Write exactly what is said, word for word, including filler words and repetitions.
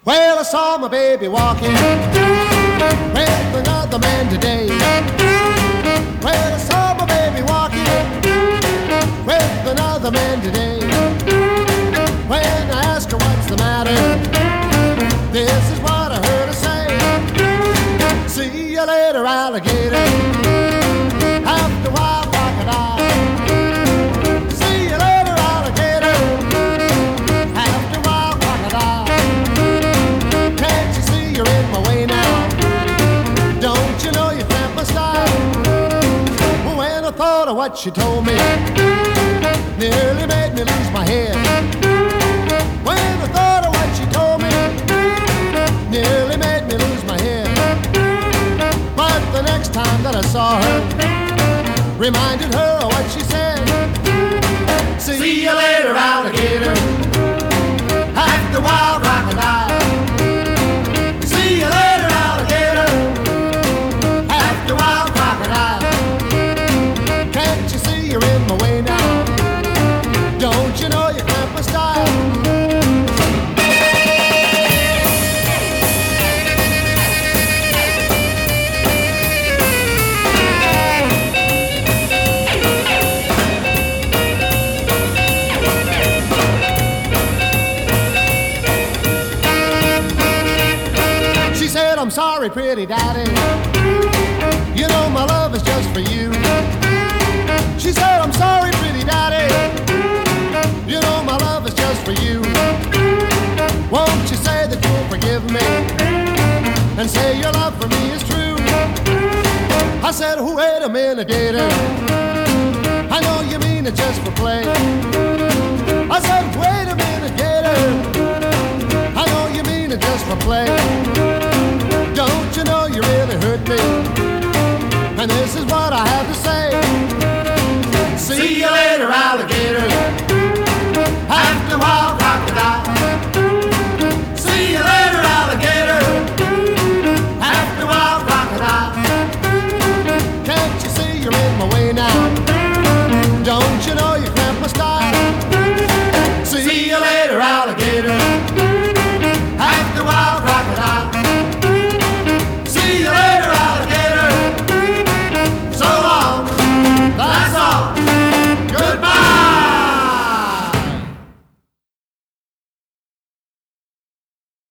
Well, I saw my baby walking with another man today. Well, I saw my baby walking with another man today. When I asked her what's the matter, this is what I heard her say. See you later, alligator. After a while, crocodile. See you later, alligator. After a while, crocodile. Can't you see you're in my way now? Don't you know you cramp my style? When I thought of what she told me, nearly made me lose my head. When I thought of what she told me, nearly made me lose my head. But the next time that I saw her, reminded her of what she said. See, See you later, alligator. After a while, crocodile. See you later, alligator. After a while, crocodile. Can't you see you're in my way now? Don't you know you cramp my style? I'm sorry, pretty daddy. You know my love is just for you. She said, I'm sorry, pretty daddy. You know my love is just for you. Won't you say that you'll forgive me and say your love for me is true? I said, wait a minute, gator. I know you mean it just for play. I said, wait a minute, gator. I know you mean it just for play. Don't you know you really hurt me? And this is what I have to say. See, See you later, alligator. After a while, crocodile.